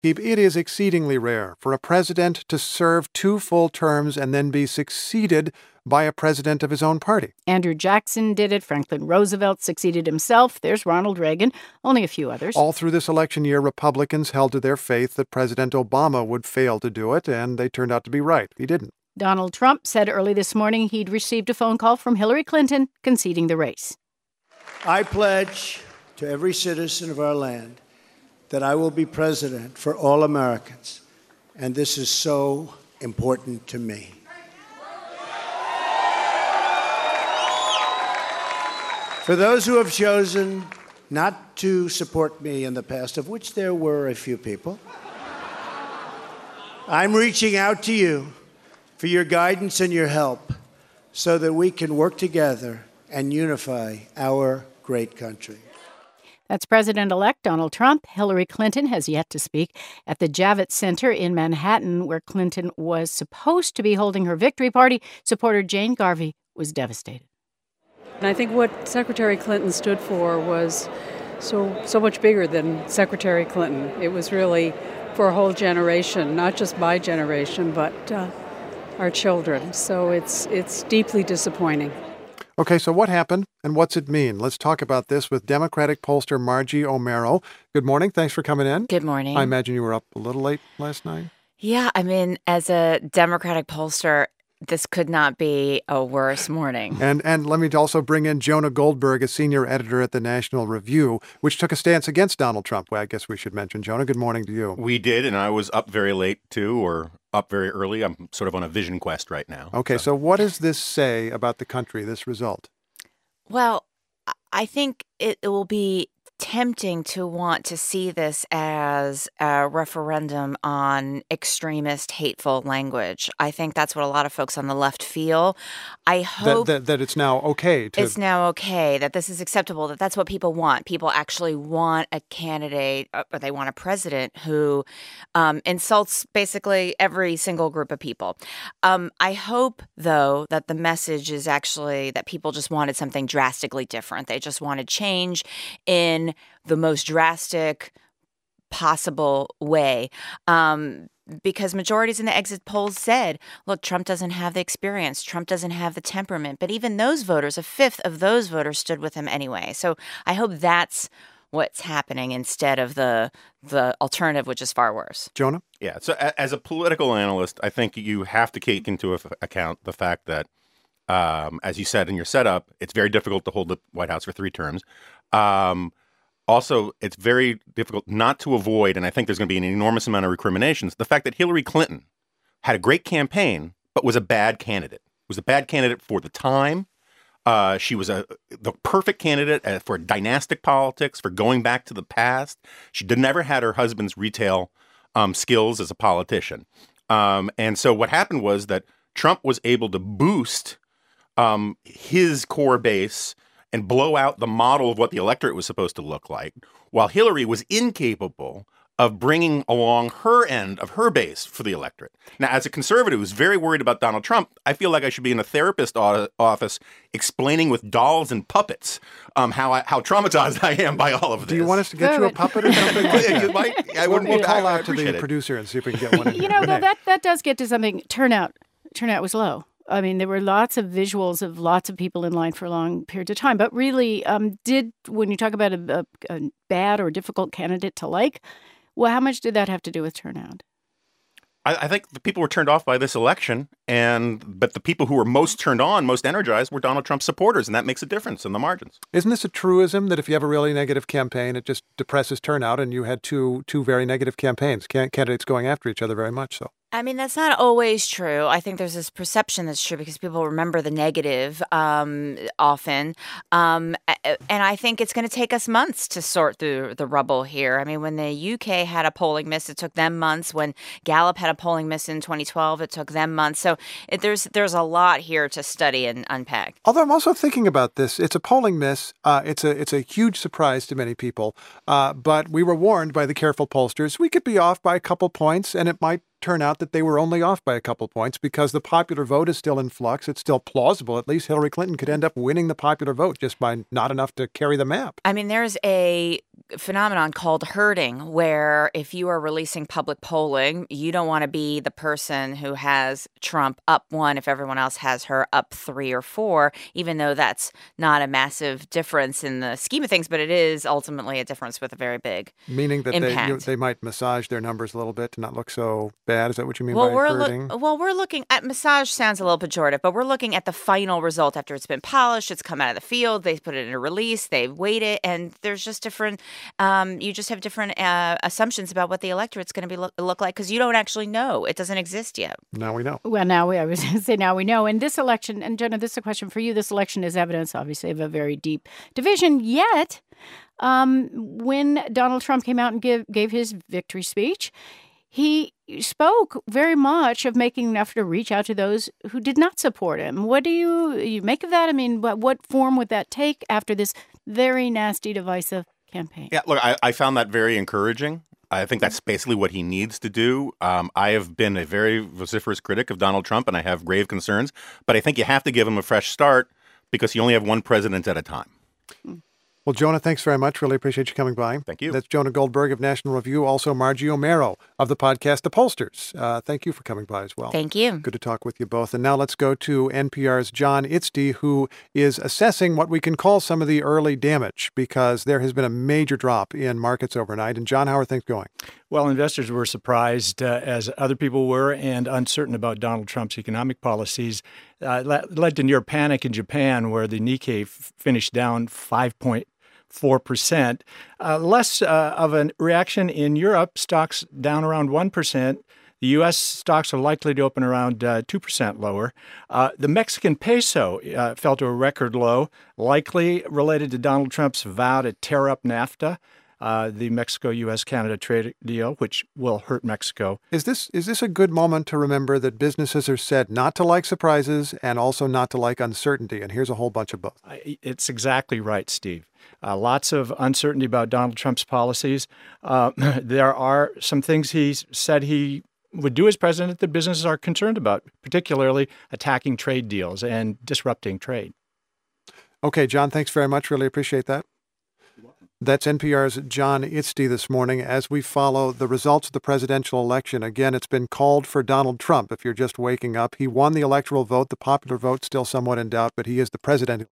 It is exceedingly rare for a president to serve 2 full terms and then be succeeded by a president of his own party. Andrew Jackson did it. Franklin Roosevelt succeeded himself. There's Ronald Reagan, only a few others. All through this election year, Republicans held to their faith that President Obama would fail to do it, and they turned out to be right. He didn't. Donald Trump said early this morning he'd received a phone call from Hillary Clinton conceding the race. I pledge to every citizen of our land that I will be president for all Americans, and this is so important to me. For those who have chosen not to support me in the past, of which there were a few people, I'm reaching out to you for your guidance and your help so that we can work together and unify our great country. That's President-elect Donald Trump. Hillary Clinton has yet to speak. At the Javits Center in Manhattan, where Clinton was supposed to be holding her victory party, supporter Jane Garvey was devastated. And I think what Secretary Clinton stood for was so much bigger than Secretary Clinton. It was really for a whole generation, not just my generation, but our children. So it's deeply disappointing. Okay, so what happened and what's it mean? Let's talk about this with Democratic pollster Margie Omero. Good morning. Thanks for coming in. Good morning. I imagine you were up a little late last night. Yeah, I mean, as a Democratic pollster, this could not be a worse morning. And let me also bring in Jonah Goldberg, a senior editor at the National Review, which took a stance against Donald Trump. Well, I guess we should mention. Jonah, good morning to you. We did, and I was up very late, too, or up very early. I'm sort of on a vision quest right now. Okay, so what does this say about the country, this result? Well, I think it will be tempting to want to see this as a referendum on extremist, hateful language. I think that's what a lot of folks on the left feel. I hope that it's now okay. It's now okay, that this is acceptable, that that's what people want. People actually want a candidate, or they want a president who insults basically every single group of people. I hope, though, that the message is actually that people just wanted something drastically different. They just wanted change in the most drastic possible way. Because majorities in the exit polls said, look, Trump doesn't have the experience. Trump doesn't have the temperament. But even those voters, a fifth of those voters stood with him anyway. So I hope that's what's happening instead of the alternative, which is far worse. Jonah? Yeah. So as a political analyst, I think you have to take into account the fact that, as you said in your setup, it's very difficult to hold the White House for 3 terms. Also, it's very difficult not to avoid, and I think there's going to be an enormous amount of recriminations, the fact that Hillary Clinton had a great campaign, but was a bad candidate. Was a bad candidate for the time. She was the perfect candidate for dynastic politics, for going back to the past. She never had her husband's retail skills as a politician. And so what happened was that Trump was able to boost his core base and blow out the model of what the electorate was supposed to look like, while Hillary was incapable of bringing along her end of her base for the electorate. Now, as a conservative who's very worried about Donald Trump, I feel like I should be in a therapist office explaining with dolls and puppets how traumatized I am by all of this. Do you want us to get you a puppet or something like that? We'll call out to the producer and see if we can get one in here. That does get to something. Turnout was low. I mean, there were lots of visuals of lots of people in line for long periods of time. But really, when you talk about a bad or difficult candidate to like, well, how much did that have to do with turnout? I think the people were turned off by this election, but the people who were most turned on, most energized, were Donald Trump supporters, and that makes a difference in the margins. Isn't this a truism that if you have a really negative campaign, it just depresses turnout, and you had two very negative campaigns, candidates going after each other very much so? I mean, that's not always true. I think there's this perception that's true because people remember the negative often. And I think it's going to take us months to sort through the rubble here. I mean, when the UK had a polling miss, it took them months. When Gallup had a polling miss in 2012, it took them months. So there's a lot here to study and unpack. Although I'm also thinking about this. It's a polling miss. It's a huge surprise to many people. But we were warned by the careful pollsters we could be off by a couple points, and it might turn out that they were only off by a couple points because the popular vote is still in flux. It's still plausible. At least Hillary Clinton could end up winning the popular vote just by not enough to carry the map. I mean, there's a phenomenon called herding, where if you are releasing public polling, you don't want to be the person who has Trump up 1 if everyone else has her up 3 or 4, even though that's not a massive difference in the scheme of things, but it is ultimately a difference with a very big Meaning that impact. they might massage their numbers a little bit to not look so bad. Is that what you mean Well, by herding? we're looking at massage sounds a little pejorative, but we're looking at the final result after it's been polished, it's come out of the field, they put it in a release, they weighed it, and there's just different. You just have different assumptions about what the electorate's going to be look like because you don't actually know. It doesn't exist yet. Now we know. Well, I was going to say now we know. And this election, and Jenna, this is a question for you. This election is evidence, obviously, of a very deep division. Yet, when Donald Trump came out and gave his victory speech, he spoke very much of making an effort to reach out to those who did not support him. What do you make of that? I mean, what form would that take after this very nasty, divisive campaign? Yeah, look, I found that very encouraging. I think that's basically what he needs to do. I have been a very vociferous critic of Donald Trump, and I have grave concerns. But I think you have to give him a fresh start because you only have one president at a time. Well, Jonah, thanks very much. Really appreciate you coming by. Thank you. That's Jonah Goldberg of National Review, also Margie O'Mara of the podcast The Pollsters. Thank you for coming by as well. Thank you. Good to talk with you both. And now let's go to NPR's John Itzdy, who is assessing what we can call some of the early damage because there has been a major drop in markets overnight. And John, how are things going? Well, investors were surprised, as other people were, and uncertain about Donald Trump's economic policies. Led to near panic in Japan, where the Nikkei finished down 5.4%. Less of a reaction in Europe, stocks down around 1%. The U.S. stocks are likely to open around 2% lower. The Mexican peso fell to a record low, likely related to Donald Trump's vow to tear up NAFTA, the Mexico-U.S.-Canada trade deal, which will hurt Mexico. Is this a good moment to remember that businesses are said not to like surprises and also not to like uncertainty? And here's a whole bunch of both. It's exactly right, Steve. Lots of uncertainty about Donald Trump's policies. There are some things he said he would do as president that businesses are concerned about, particularly attacking trade deals and disrupting trade. Okay, John, thanks very much. Really appreciate that. That's NPR's John Itzdy this morning as we follow the results of the presidential election. Again, it's been called for Donald Trump. If you're just waking up, he won the electoral vote. The popular vote still somewhat in doubt, but he is the president.